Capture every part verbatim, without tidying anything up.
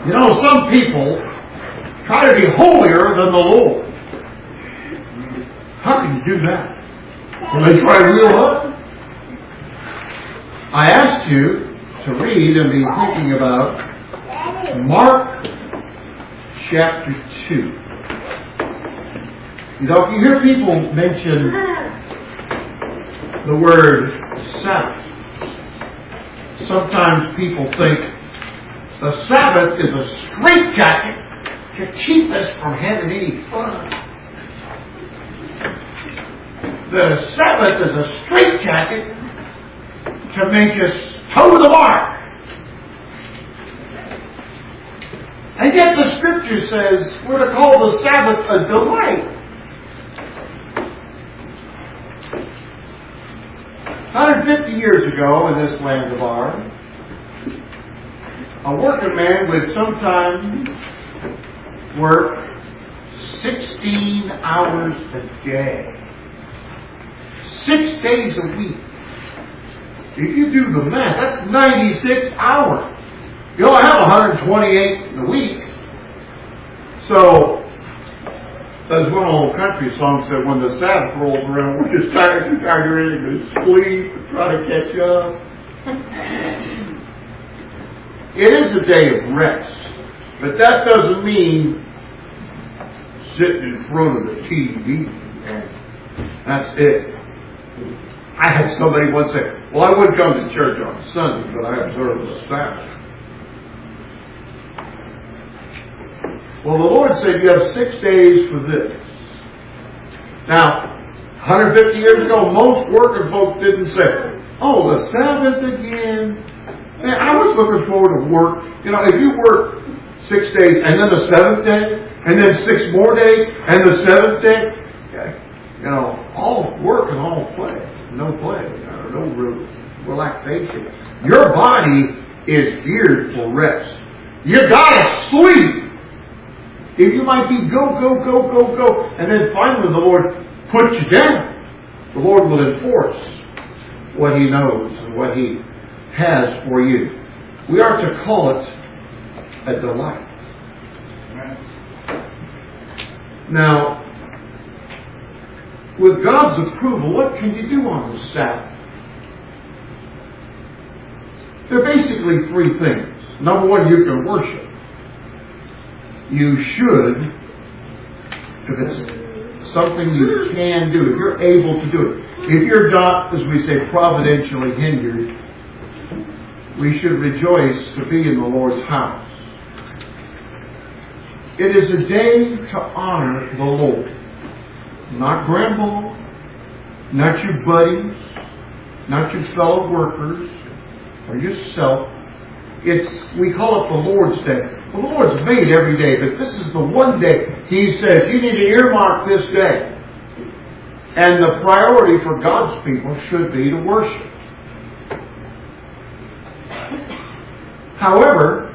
You know, some people try to be holier than the Lord. How can you do that? Will they try real hard? I asked you to read and be thinking about Mark chapter two. You know, if you hear people mention the word Sabbath, sometimes people think the Sabbath is a straitjacket to keep us from having any fun. The Sabbath is a straitjacket to make us toe the mark. And yet the Scripture says we're to call the Sabbath a delight. one hundred fifty years ago in this land of ours, a working man would sometimes work sixteen hours a day. Six days a week. If you do the math, that's ninety-six hours. You only have one hundred twenty-eight in a week. So, as one old country song said, when the Sabbath rolls around, we're just tired, too tired, ready to sleep and try to catch up. It is a day of rest, but that doesn't mean sitting in front of the T V and that's it. I had somebody once say, well, I would come to church on Sunday, but I observe the Sabbath. Well, the Lord said you have six days for this. Now, one hundred fifty years ago, most working folks didn't say, oh, the Sabbath again. Man, I was looking forward to work. You know, if you work six days and then the seventh day, and then six more days, and the seventh day, you know, all work and all play. No play, uh, no relaxation. Your body is geared for rest. You gotta sleep. If you might be go, go, go, go, go, and then finally the Lord puts you down, the Lord will enforce what He knows and what He has for you. We are to call it a delight. Now, with God's approval, what can you do on the Sabbath? There are basically three things. Number one, you can worship. You should, if it's something you can do, if you're able to do it. If you're not, as we say, providentially hindered, we should rejoice to be in the Lord's house. It is a day to honor the Lord. Not grandma, not your buddies, not your fellow workers, or yourself. It's, we call it the Lord's Day. The Lord's made every day, but this is the one day He says, you need to earmark this day. And the priority for God's people should be to worship. However,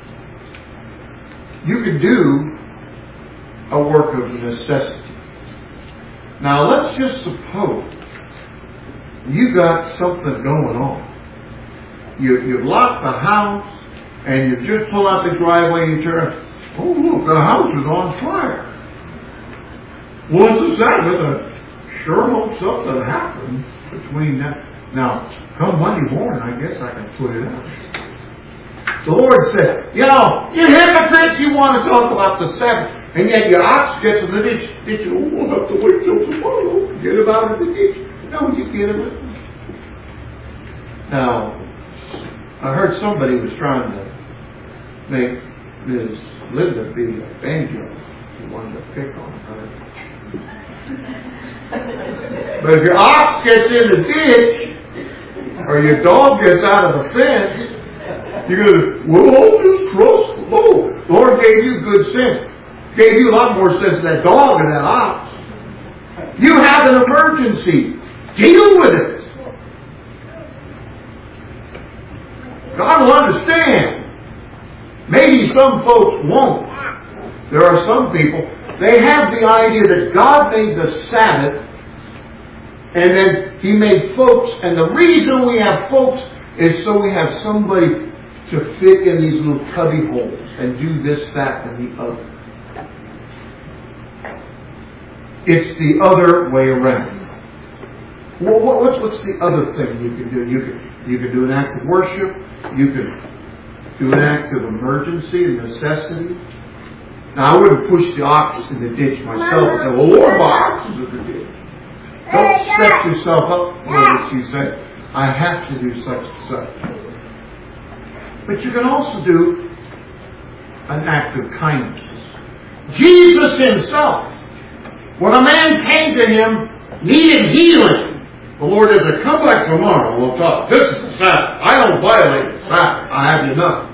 you can do a work of necessity. Now let's just suppose you got something going on. You, you've locked the house and you just pull out the driveway and you turn, oh look, the house is on fire. Well, it's a Sabbath. I sure hope something happens between that. Now, come Monday morning, I guess I can put it out. The Lord said, you know, you hypocrites, you want to talk about the Sabbath. And yet your ox gets in the ditch. ditch oh, we'll have to wait till tomorrow. Get him out of the ditch. No, you get him. Now, I heard somebody was trying to make Miz Linda be a banjo. He wanted to pick on her. But if your ox gets in the ditch, or your dog gets out of the fence, you're going to, well, just trust the Lord. The Lord gave you good sense. Gave you a lot more sense than that dog and that ox. You have an emergency. Deal with it. God will understand. Maybe some folks won't. There are some people, they have the idea that God made the Sabbath and then He made folks, and the reason we have folks is so we have somebody to fit in these little cubby holes and do this, that, and the other. It's the other way around. Well, what, what's the other thing you can do? You can, you can do an act of worship. You can do an act of emergency and necessity. Now, I wouldn't push the ox in the ditch myself and say, well, Lord, my ox is in the ditch. Don't set yourself up for what you say. I have to do such and such. But you can also do an act of kindness. Jesus himself, when a man came to him, needed healing, the Lord said, come back tomorrow, we'll talk. This is the Sabbath. I don't violate the Sabbath. I have you nothing.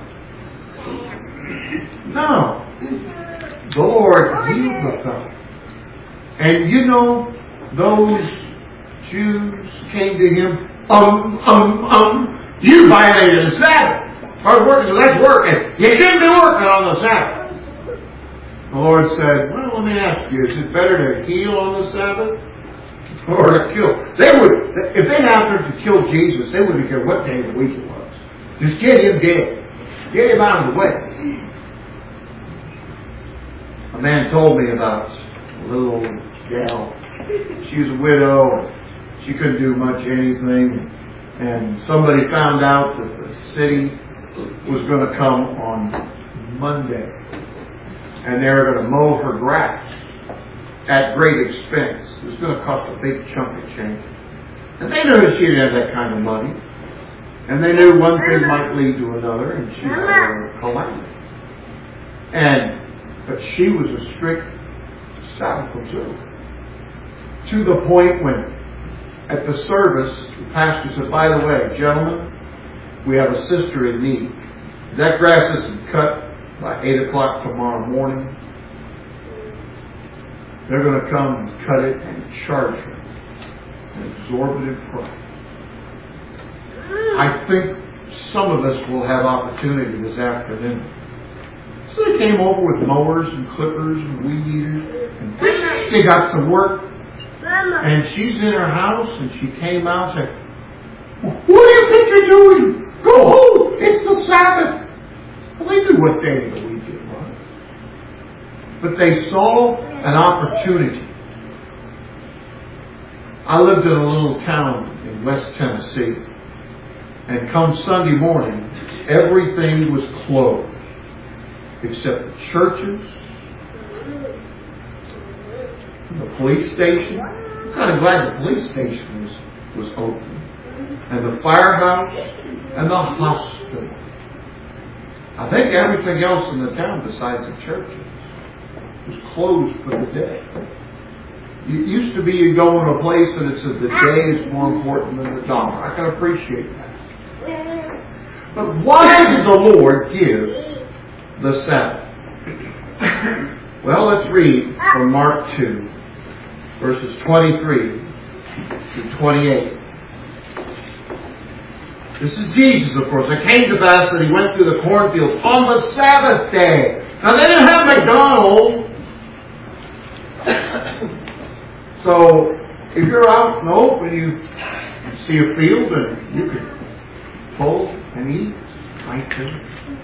No. The Lord healed the fellow. And you know, those Jews came to him, um, um, um, you violated the Sabbath. Hard work, let's work. And you shouldn't be working on the Sabbath. The Lord said, well, let me ask you, is it better to heal on the Sabbath or to kill? They would, if they happened to kill Jesus, they wouldn't care what day of the week it was. Just get him dead. Get him out of the way. A man told me about a little gal. She was a widow. And she couldn't do much anything. And somebody found out that the city was going to come on Monday. And they were going to mow her grass at great expense. It was going to cost a big chunk of change. And they knew that she didn't have that kind of money. And they knew one thing might lead to another, and she had a calamity. And but she was a strict Sabbath observer. To the point when, at the service, the pastor said, by the way, gentlemen, we have a sister in need. That grass isn't cut by eight o'clock tomorrow morning. They're going to come and cut it and charge her an exorbitant price. I think some of us will have opportunity this afternoon. So they came over with mowers and clippers and weed eaters. And they got to work. And she's in her house and she came out and said, what do you think you're doing? Go home. It's the Sabbath. Well, they knew what day of the week it was. But they saw an opportunity. I lived in a little town in West Tennessee. And come Sunday morning, everything was closed. Except the churches, the police station. I'm kind of glad the police station was, was open. And the firehouse and the hospital. I think everything else in the town besides the churches was closed for the day. It used to be you go in a place and it says the day is more important than the dollar. I can appreciate that. But why did the Lord give the Sabbath? Well, let's read from Mark two, verses twenty-three to twenty-eight. This is Jesus, of course. It came to pass that he went through the cornfield on the Sabbath day. Now, they didn't have McDonald's. So, if you're out in the open, you see a field and you can pull and eat right there.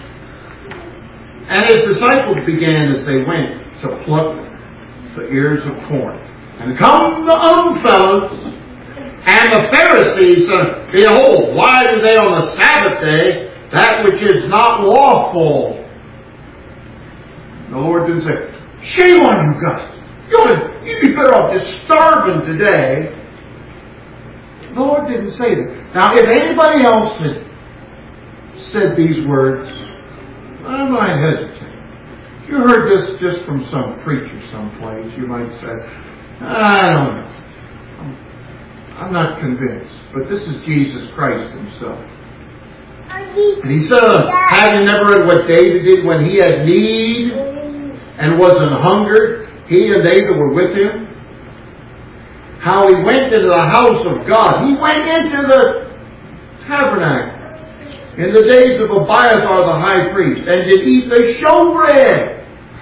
And his disciples began as they went to pluck the ears of corn. And come the other fellows and the Pharisees said, behold, why do they on the Sabbath day that which is not lawful? The Lord didn't say, shame on you guys. You'd, you'd be better off just starving today. The Lord didn't say that. Now, if anybody else had said these words, I might hesitate. If you heard this just from some preacher someplace, you might say, I don't know. I'm, I'm not convinced. But this is Jesus Christ himself. And he said, have you never read what David did when he had need and was an hungered, he and they that were with him? How he went into the house of God. He went into the tabernacle in the days of Abiathar the high priest, and did eat the showbread.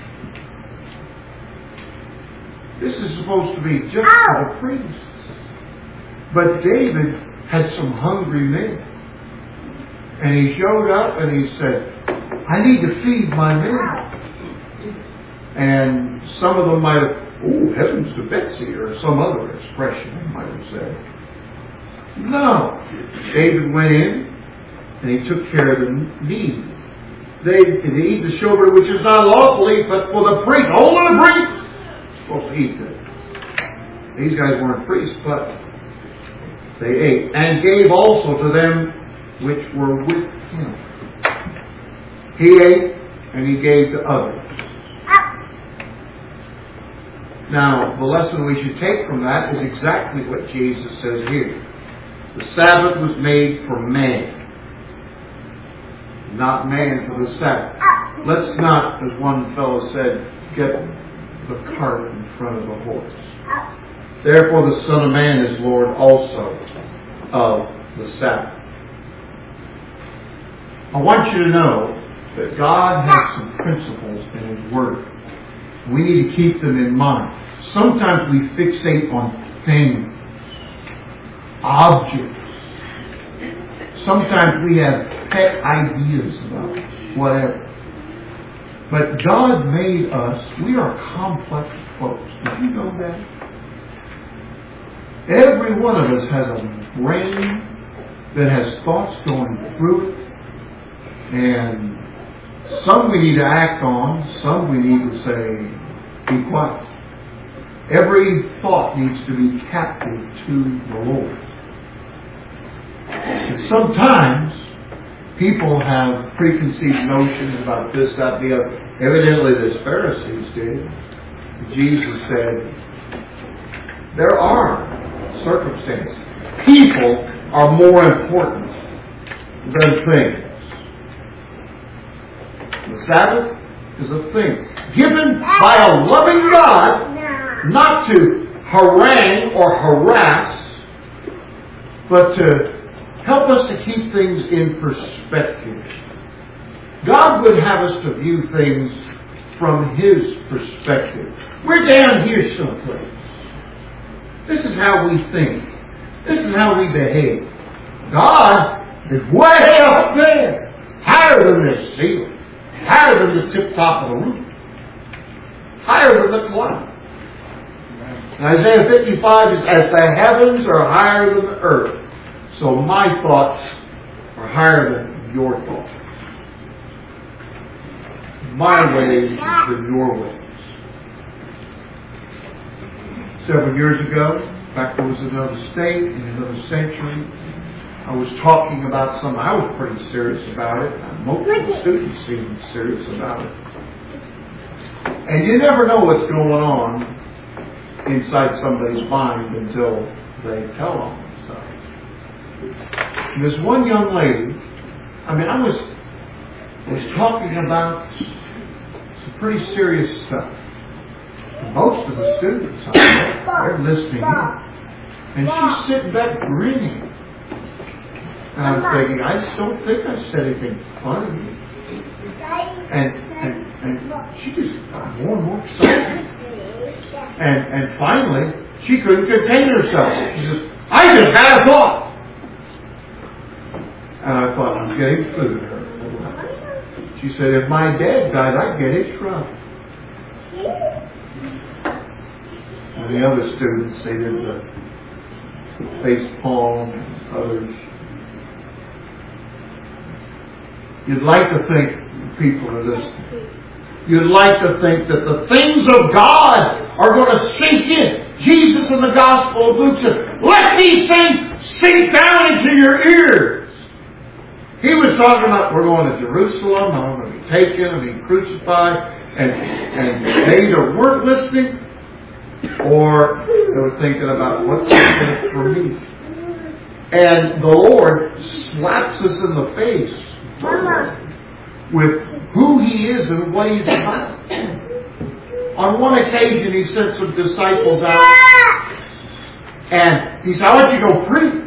This is supposed to be just for the priests. But David had some hungry men. And he showed up and he said, I need to feed my men. And some of them might have, oh, heavens to Betsy, or some other expression they might have said. No. David went in and he took care of the need. They, they eat the showbread, which is not lawful to eat, but for the priest. Only the priest supposed to eat it. These guys weren't priests, but they ate. And gave also to them which were with him. He ate and he gave to others. Now, the lesson we should take from that is exactly what Jesus says here. The Sabbath was made for man, not man for the Sabbath. Let's not, as one fellow said, get the cart in front of the horse. Therefore the Son of Man is Lord also of the Sabbath. I want you to know that God has some principles in His Word. We need to keep them in mind. Sometimes we fixate on things, objects. Sometimes we have pet ideas about whatever. But God made us, we are complex folks. Did you know that? Every one of us has a brain that has thoughts going through it. And some we need to act on, some we need to say, be quiet. Every thought needs to be captive to the Lord. And sometimes people have preconceived notions about this, that, the other. Evidently the Pharisees did. Jesus said, there are circumstances. People are more important than things. The Sabbath is a thing given by a loving God, not to harangue or harass, but to help us to keep things in perspective. God would have us to view things from His perspective. We're down here someplace. This is how we think. This is how we behave. God is way up there, higher than this ceiling, higher than the tip top of the roof, higher than the cloud. Isaiah fifty-five is, as the heavens are higher than the earth, so my thoughts are higher than your thoughts. My ways than your ways. Several years ago, back there was another state, in another century, I was talking about something. I was pretty serious about it. Most of the students seemed serious about it. And you never know what's going on inside somebody's mind until they tell them so. And this one young lady, I mean, I was was talking about some pretty serious stuff. Most of the students, I know, they're listening in. And she's sitting back grinning. And I'm thinking, I just don't think I said anything funny. And, and, and she just got more and more excited. And, and finally, she couldn't contain herself. She says, I just had a thought. And I thought, I'm getting food. She said, if my dad died, I'd get his shrub. And the other students, they did the face palm and others. You'd like to think people are listening. You'd like to think that the things of God are going to sink in. Jesus in the Gospel of Luke said, let these things sink down into your ears. He was talking about, we're going to Jerusalem, I'm going to be taken and be crucified. And, and they either weren't listening or they were thinking about what's happening for me. And the Lord slaps us in the face with who He is and what He's about. On one occasion, He sent some disciples out, and He said, I want you to go preach.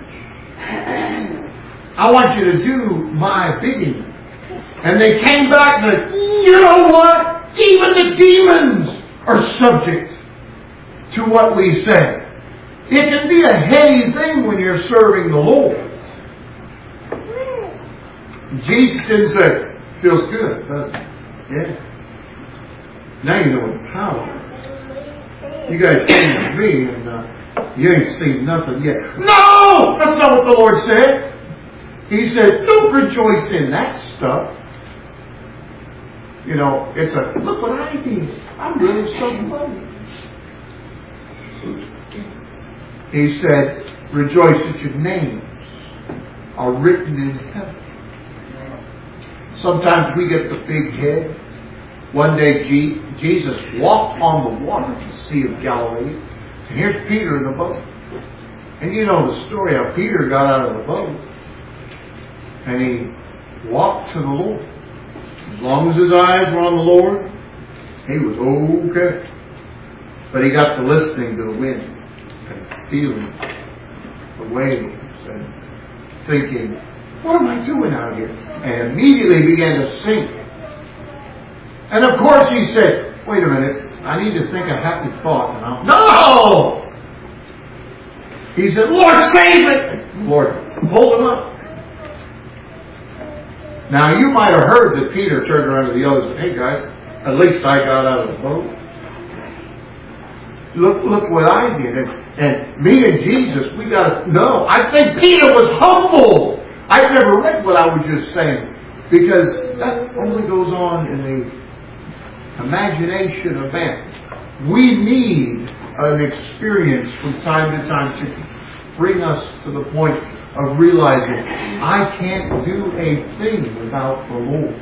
I want you to do my bidding. And they came back and said, you know what? Even the demons are subject to what we say. It can be a heady thing when you're serving the Lord. Jesus didn't say, feels good, doesn't it? Yeah. Now you know what power is. You guys came to me and uh, you ain't seen nothing yet. No! That's not what the Lord said. He said, don't rejoice in that stuff. You know, it's a, look what I did. I'm really somebody. He said, rejoice that your names are written in heaven. Sometimes we get the big head. One day G- Jesus walked on the water in the Sea of Galilee. And here's Peter in the boat. And you know the story how Peter got out of the boat. And he walked to the Lord. As long as his eyes were on the Lord, he was okay. But he got to listening to the wind and feeling the waves and thinking, what am I doing out here? And immediately began to sink. And of course he said, wait a minute, I need to think a happy thought. And I'll, no! He said, Lord, save me! Lord, hold him up. Now you might have heard that Peter turned around to the others and said, hey guys, at least I got out of the boat. Look, look what I did. And, and me and Jesus, we got to know. I think Peter was humble. I've never read what I was just saying. Because that only goes on in the imagination event. We need an experience from time to time to bring us to the point of realizing I can't do a thing without the Lord.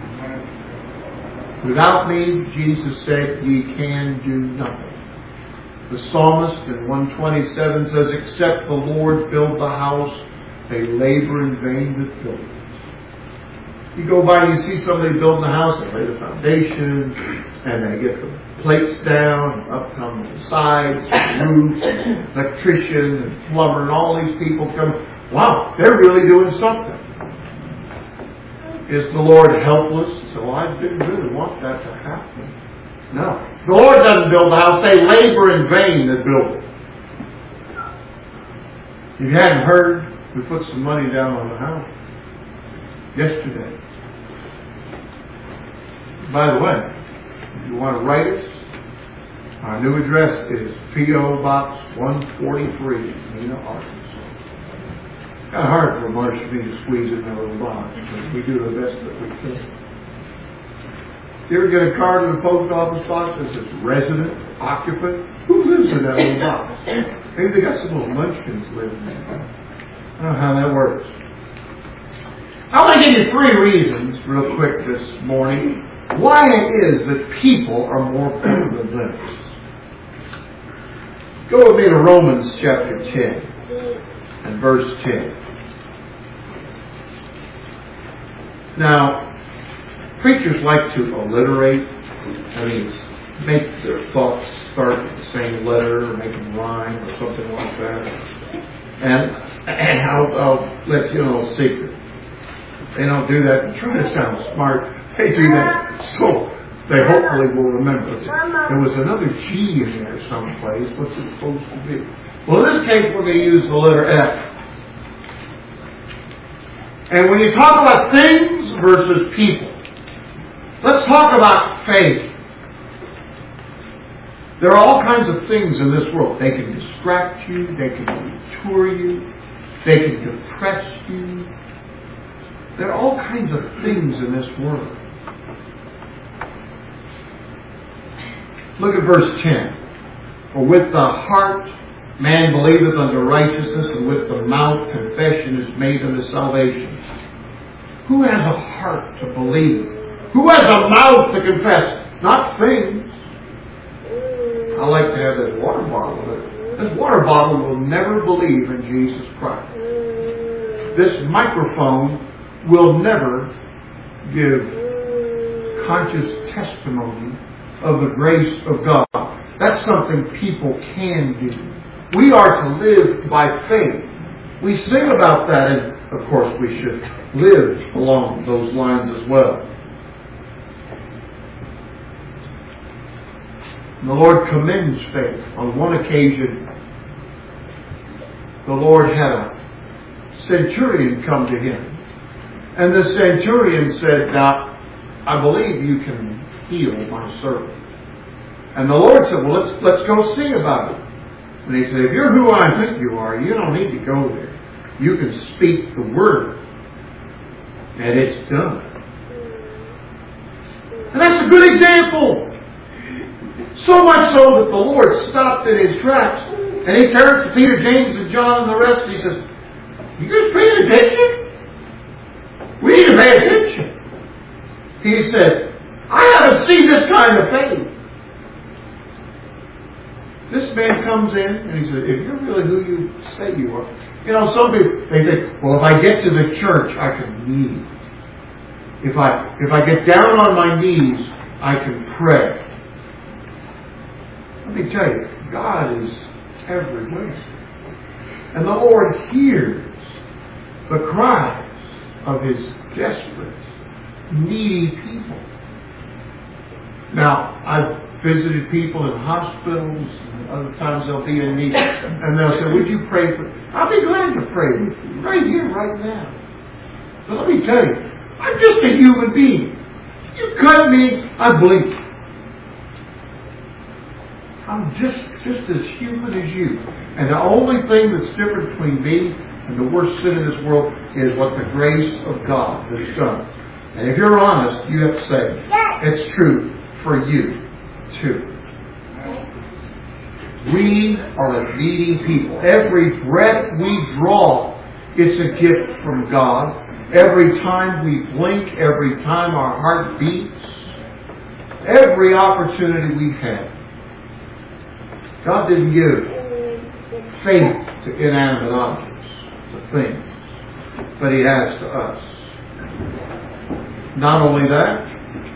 Without me, Jesus said, ye can do nothing. The psalmist in one twenty-seven says, except the Lord build the house, they labor in vain that build it. You go by and you see somebody building a house, they lay the foundation, and they get the plates down, and up come the sides, the roof, electrician, and plumber, and all these people come. Wow, they're really doing something. Is the Lord helpless? So I didn't really want that to happen. No. The Lord doesn't build the house. They labor in vain that build it. If you hadn't heard, we put some money down on the house yesterday. By the way, if you want to write us, our new address is P O Box one forty-three, Mena, Arkansas. Kind of hard for Marcia and me to squeeze it in a little box, but we do the best that we can. You ever get a card in the post office box that says resident, occupant? Who lives in that little box? Maybe they got some little munchkins living there. I don't know how that works. I want to give you three reasons, real quick this morning, why it is that people are more better than this. Go with me to Romans chapter ten and verse ten. Now, preachers like to alliterate. That means make their thoughts start with the same letter, or make them rhyme, or something like that. And, and I'll, I'll let you know a secret. They don't do that and try to sound smart. They do that so they hopefully will remember it. There was another G in there someplace. What's it supposed to be? Well, in this case, we're going to use the letter F. And when you talk about things versus people, let's talk about faith. There are all kinds of things in this world. They can distract you. They can detour you. They can depress you. There are all kinds of things in this world. Look at verse ten. For with the heart man believeth unto righteousness, and with the mouth confession is made unto salvation. Who has a heart to believe? Who has a mouth to confess? Not things. I like to have this water bottle. This water bottle will never believe in Jesus Christ. This microphone will never give conscious testimony of the grace of God. That's something people can do. We are to live by faith. We sing about that, and of course we should live along those lines as well. And the Lord commends faith. On one occasion, the Lord had a centurion come to him. And the centurion said, now, I believe you can heal my servant. And the Lord said, well, let's, let's go see about it. And he said, if you're who I think you are, you don't need to go there. You can speak the word. And it's done. And that's a good example. So much so that the Lord stopped in His tracks. And He turned to Peter, James, and John and the rest. And He says, you guys paying attention? We need to pay attention. He said, I haven't seen this kind of faith. This man comes in and he says, if you're really who you say you are. You know, some people, they think, well, if I get to the church, I can kneel. If I, if I get down on my knees, I can pray. Let me tell you, God is everywhere. And the Lord hears the cries of His desperate, needy people. Now, I've visited people in hospitals, and other times they'll be in need, and they'll say, would you pray for me? I'll be glad to pray with you, right here, right now. But let me tell you, I'm just a human being. You cut me, I blink. I'm just, just as human as you. And the only thing that's different between me and the worst sin in this world is what the grace of God has done. And if you're honest, you have to say, it's true for you too. We are a needy people. Every breath we draw, it's a gift from God. Every time we blink, every time our heart beats, every opportunity we have. God didn't give faith to inanimate objects, to things, but He has to us. Not only that,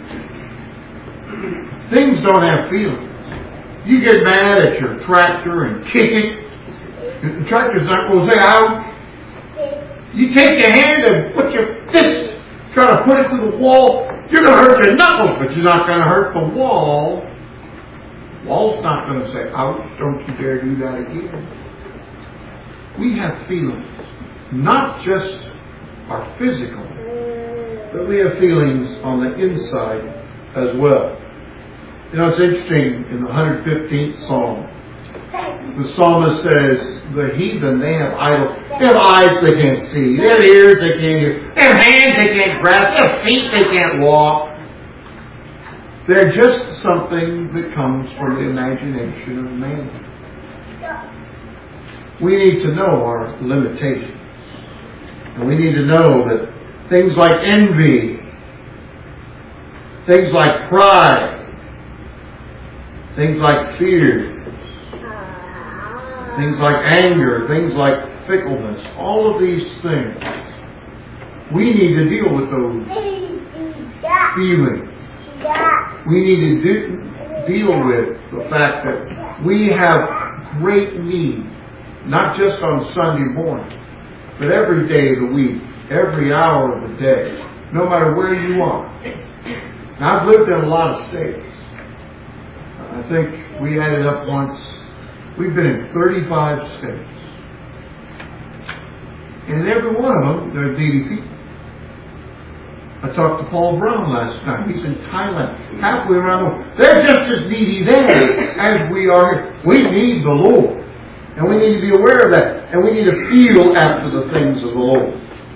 things don't have feelings. You get mad at your tractor and kick it. The tractor's not going to say out. You take your hand and put your fist, try to put it to the wall. You're going to hurt your knuckles, but you're not going to hurt the wall. The wall's not going to say, ouch, don't you dare do that again. We have feelings. Not just our physical, but we have feelings on the inside as well. You know, it's interesting, in the one hundred fifteenth Psalm, the psalmist says, the heathen, they have idols. They have eyes they can't see. They have ears they can't hear. They have hands they can't grasp. They have feet they can't walk. They're just something that comes from the imagination of man. We need to know our limitations. And we need to know that things like envy, things like pride, things like fear, things like anger, things like fickleness, all of these things, we need to deal with those feelings. We need to do, deal with the fact that we have great need, not just on Sunday morning, but every day of the week, every hour of the day, no matter where you are. Now, I've lived in a lot of states. I think we added up once, we've been in thirty-five states. And in every one of them, there are needy people. I talked to Paul Brown last night. He's in Thailand, halfway around the world. They're just as needy there as we are here. We need the Lord. And we need to be aware of that. And we need to feel after the things of the Lord.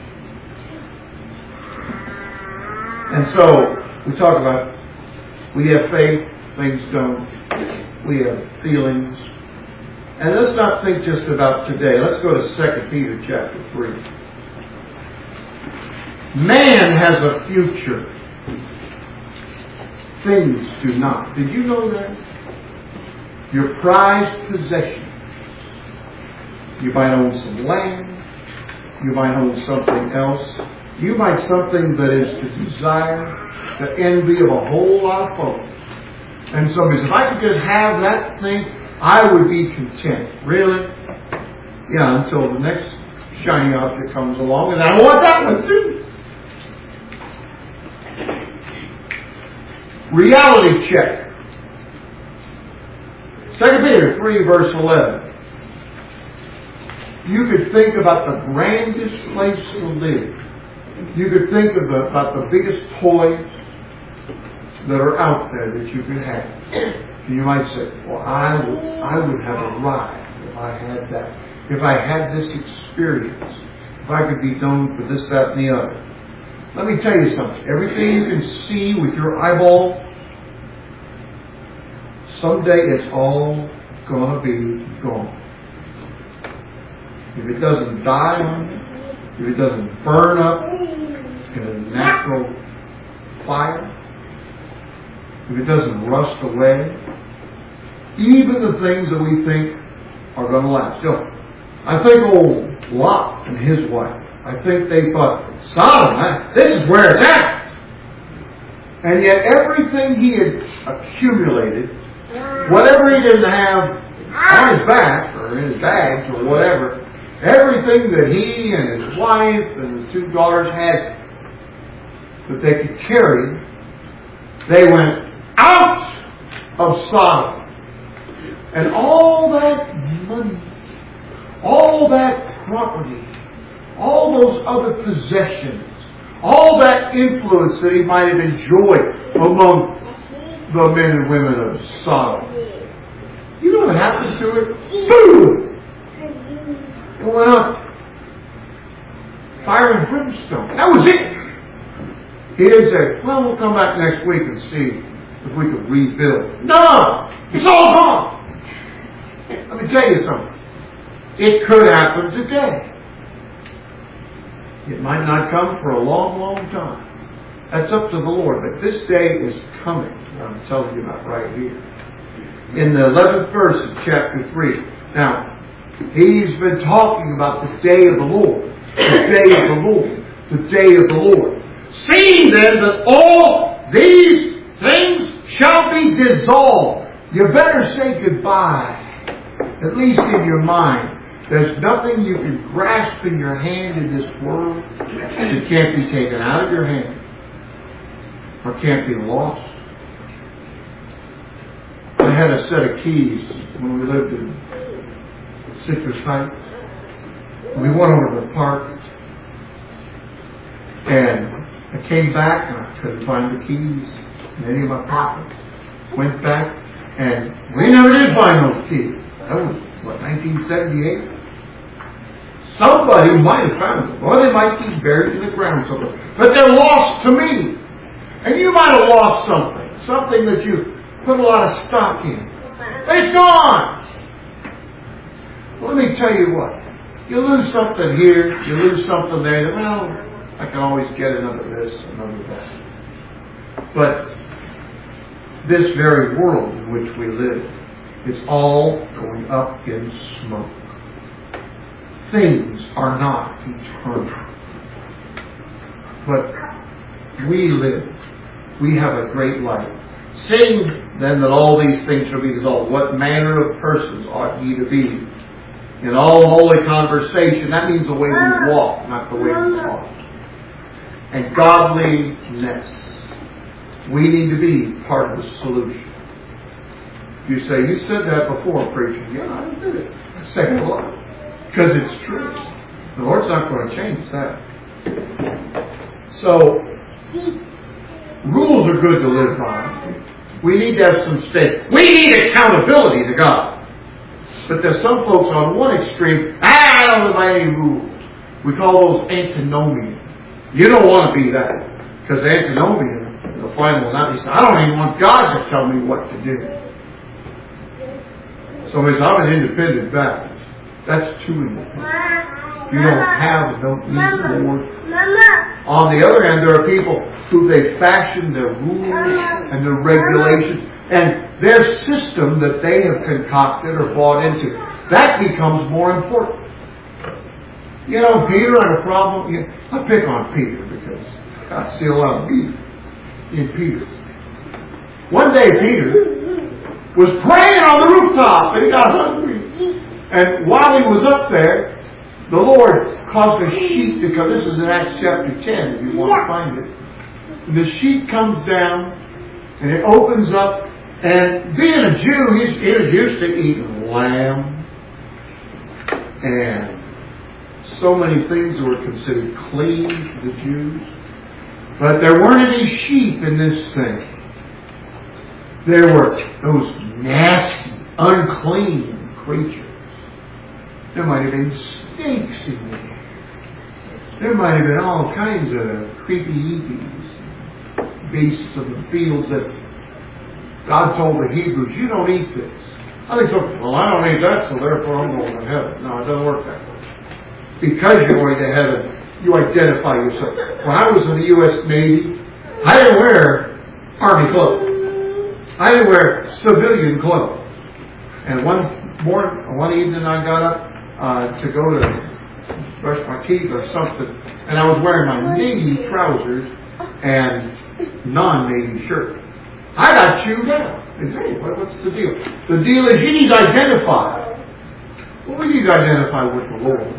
And so, we talk about, we have faith, things don't. We have feelings. And let's not think just about today. Let's go to Second Peter chapter three. Man has a future. Things do not. Did you know that? Your prized possession. You might own some land. You might own something else. You might something that is the desire, the envy of a whole lot of folks. And somebody says, if I could just have that thing, I would be content. Really? Yeah, until the next shiny object comes along, and I want that one too. Reality check. Second Peter three, verse eleven. You could think about the grandest place to live you could think of the, about the biggest toys that are out there that you could have. And you might say, well, I would, I would have arrived if I had that. If I had this experience. If I could be known for this, that, and the other. Let me tell you something. Everything you can see with your eyeball, someday it's all going to be gone. If it doesn't die on you, if it doesn't burn up in a natural fire, if it doesn't rust away, even the things that we think are going to last. So, I think old Lot and his wife, I think they thought, Sodom, this is where it's at. And yet everything he had accumulated, whatever he didn't have on his back or in his bags or whatever, everything that he and his wife and his two daughters had that they could carry, they went out of Sodom. And all that money, all that property, all those other possessions, all that influence that he might have enjoyed among the men and women of Sodom. You know what happened to it? Boom! It went up. Fire and brimstone. That was it. He didn't say, well, we'll come back next week and see if we can rebuild. No! It's all gone! Let me tell you something. It could happen today. It might not come for a long, long time. That's up to the Lord. But this day is coming. I'm telling you about right here. In the eleventh verse of chapter three. Now, he's been talking about the day of the Lord. The day of the Lord. The day of the Lord. Seeing then that all these things shall be dissolved. You better say goodbye. At least in your mind. There's nothing you can grasp in your hand in this world that can't be taken out of your hand or can't be lost. I had a set of keys when we lived in Citrus Heights. We went over to the park and I came back and I couldn't find the keys in any of my pockets. Went back and we never did find those keys. That was, what, nineteen seventy-eight? Somebody might have found them. Or they might be buried in the ground somewhere. But they're lost to me. And you might have lost something. Something that you put a lot of stock in. It's gone! Well, let me tell you what. You lose something here, you lose something there. Well, I can always get another this, another that. But this very world in which we live is all going up in smoke. Things are not eternal. But we live. We have a great life. Seeing then that all these things shall be dissolved, what manner of persons ought ye to be? In all holy conversation, that means the way we walk, not the way we talk. And godliness. We need to be part of the solution. You say, you said that before, preacher. Yeah, I did it. I say it a lot. Because it's true. The Lord's not going to change that. So, rules are good to live by. We need to have some stake. We need accountability to God. But there's some folks on one extreme, ah, I don't live by any rules. We call those antinomian. You don't want to be that. Because antinomian, the final will not be said, I don't even want God to tell me what to do. Somebody says, I'm an independent Baptist. That's too independent. You don't have, don't need the Lord. On the other hand, there are people who they fashion their rules and their regulations and their system that they have concocted or bought into. That becomes more important. You know, Peter had a problem. I pick on Peter because I see a lot of beef in Peter. One day, Peter was praying on the rooftop and he got hungry. And while he was up there, the Lord caused a sheet to come. This is in Acts chapter ten, if you want to find it. And the sheet comes down, and it opens up, and being a Jew, he's, he was used to eating lamb, and so many things that were considered clean to the Jews. But there weren't any sheep in this thing. There were those nasty, unclean creatures. There might have been snakes in there. There might have been all kinds of creepy eepies, beasts of the fields that God told the Hebrews, you don't eat this. I think so. Well, I don't eat that, so therefore I'm going to heaven. No, it doesn't work that way. Because you're going to heaven, you identify yourself. When I was in the U S Navy, I didn't wear Army clothes. I didn't wear civilian clothes. And one morning, one evening I got up uh, to go to brush my teeth or something, and I was wearing my Navy trousers and non-Navy shirt. I got chewed out. Hey, what's the deal? The deal is you need to identify. Well, we need to identify with the Lord.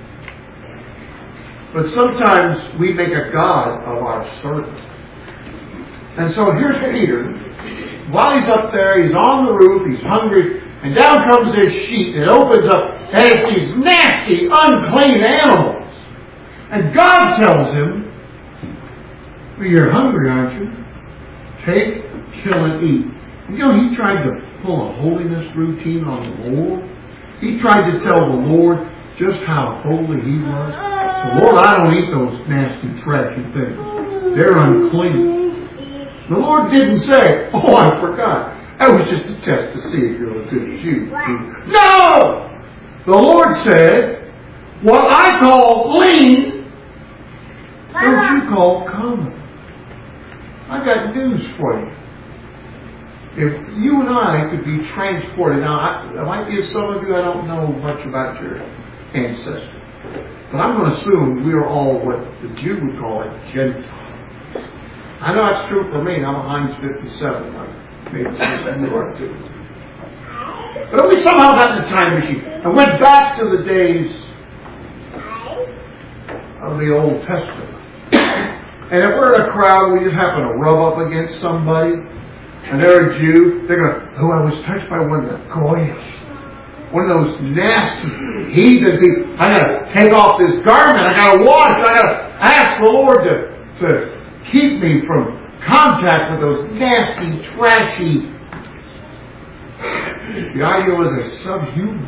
But sometimes we make a God of our servant. And so here's Peter. While he's up there, he's on the roof, he's hungry, and down comes this sheet. It opens up, and it's these nasty, unclean animals. And God tells him, well, you're hungry, aren't you? Take, kill, and eat. You know, he tried to pull a holiness routine on the Lord. He tried to tell the Lord just how holy he was. The Lord, I don't eat those nasty, trashy things. They're unclean. The Lord didn't say, oh, I forgot. That was just a test to see if you're a good Jew. No! The Lord said, what I call clean, don't you call common. I got news for you. If you and I could be transported, now I, I might be some of you, I don't know much about your ancestors, but I'm going to assume we are all what the Jew would call a Gentile. I know that's true for me. I'm a Heinz fifty-seven. I made the same you are too. But we somehow got in a time machine and went back to the days of the Old Testament. And if we're in a crowd, we just happen to rub up against somebody, and they're a Jew, they're going to, oh, I was touched by one of the goyim. One of those nasty heathen people. I got to take off this garment. I got to wash. I got to ask the Lord to, to keep me from contact with those nasty, trashy. The idea was they're subhuman.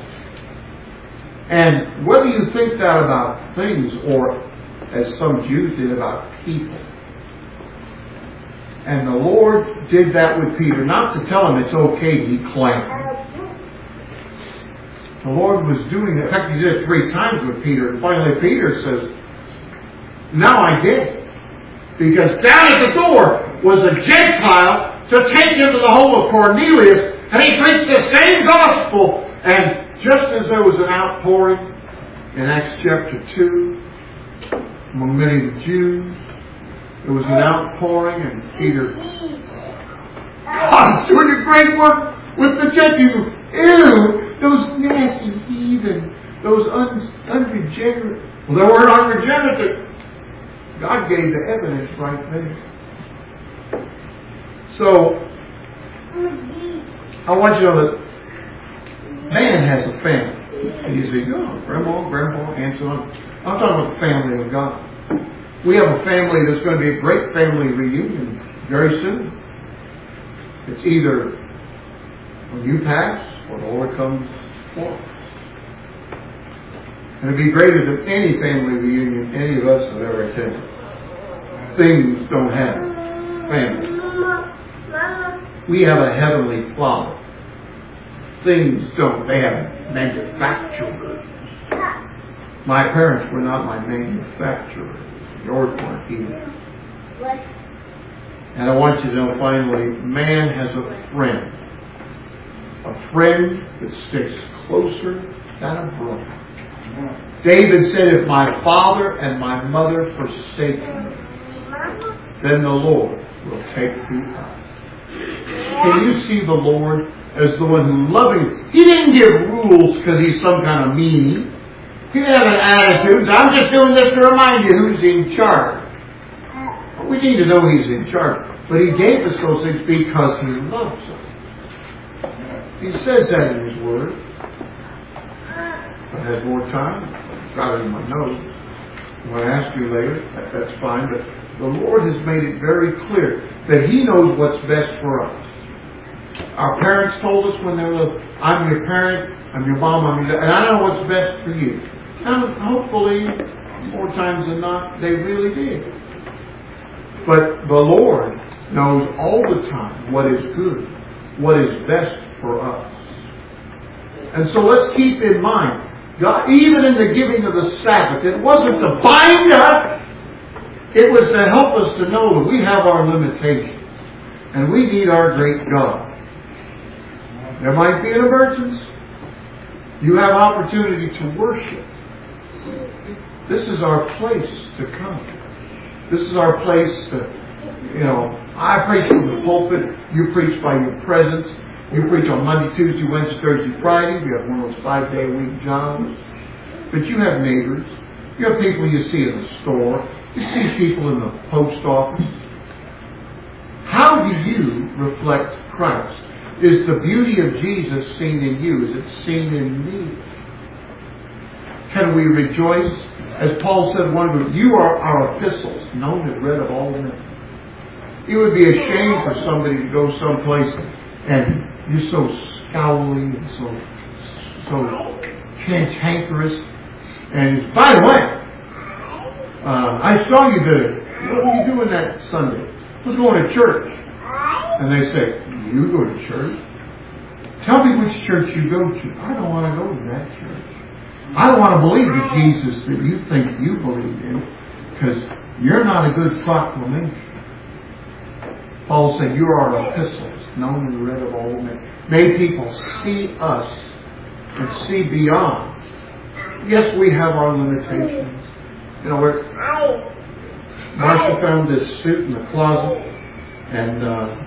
And whether you think that about things or, as some Jews did, about people. And the Lord did that with Peter, not to tell him it's okay, he claimed. The Lord was doing it. In fact, he did it three times with Peter. And finally Peter says, now I get it. Because down at the door was a Gentile to take him to the home of Cornelius, and he preached the same gospel. And just as there was an outpouring in Acts chapter two among many of the Jews, there was an outpouring, and Peter, God's doing a great work with the Gentiles. Ew, those nasty heathen, those un- unregenerate. Well, they weren't unregenerate. God gave the evidence right there. So, I want you to know that man has a family. And you say, oh, grandma, grandpa, aunts, and uncles. I'm talking about the family of God. We have a family that's going to be a great family reunion very soon. It's either when you pass or the Lord comes for us. And it'd be greater than any family reunion any of us have ever attended. Things don't happen. Family. We have a heavenly Father. Things don't. They have manufacturers. My parents were not my manufacturers. Yours weren't either. And I want you to know finally, man has a friend. A friend that sticks closer than a brother. David said, if my father and my mother forsake me, then the Lord will take me up. Can you see the Lord as the one who loves you? He didn't give rules because he's some kind of meanie. He didn't have an attitude. So I'm just doing this to remind you who's in charge. We need to know he's in charge. But he gave us those things because he loves us. He says that in his word. But has more time. got it in my notes. When I ask you later, that, that's fine. But the Lord has made it very clear that He knows what's best for us. Our parents told us when they were little, I'm your parent, I'm your mom, I'm your dad, and I know what's best for you. And hopefully, more times than not, they really did. But the Lord knows all the time what is good, what is best for us. And so let's keep in mind, God, even in the giving of the Sabbath, it wasn't to bind us. It was to help us to know that we have our limitations. And we need our great God. There might be an emergency. You have opportunity to worship. This is our place to come. This is our place to, you know, I preach from the pulpit. You preach by your presence. You preach on Monday, Tuesday, Wednesday, Thursday, Friday. You have one of those five-day-a-week jobs. But you have neighbors. You have people you see in the store. You see people in the post office. How do you reflect Christ? Is the beauty of Jesus seen in you? Is it seen in me? Can we rejoice? As Paul said, one of them, you are our epistles, known and read of all men. It would be a shame for somebody to go someplace and you're so scowly and so so cantankerous. And by the way, uh, I saw you there. What were you doing that Sunday? I was going to church. And they say, you go to church? Tell me which church you go to. I don't want to go to that church. I don't want to believe the Jesus that you think you believe in, because you're not a good proclamation. Paul said, you are our epistles, known and read of all men. May people see us and see beyond. Yes, we have our limitations. You know, we're, Marcia found this suit in the closet, and uh,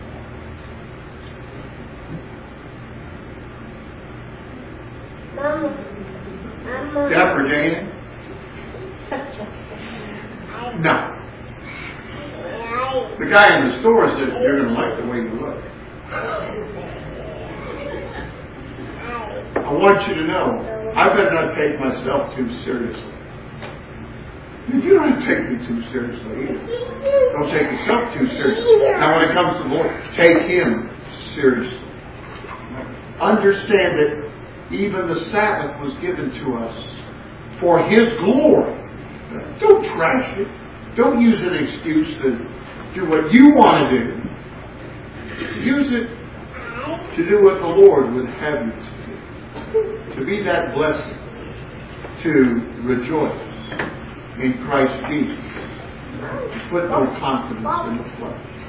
Dapper Jane? No. The guy in the store said, you're going to like the way you look. I want you to know, I better not take myself too seriously. You don't take me too seriously either. Don't take yourself too seriously. Now when it comes to the Lord, take Him seriously. Understand that even the Sabbath was given to us for His glory. Don't trash it. Don't use an excuse to do what you want to do. Use it to do what the Lord would have you to do. To be that blessing. To rejoice in Christ Jesus. Put no confidence in the flesh.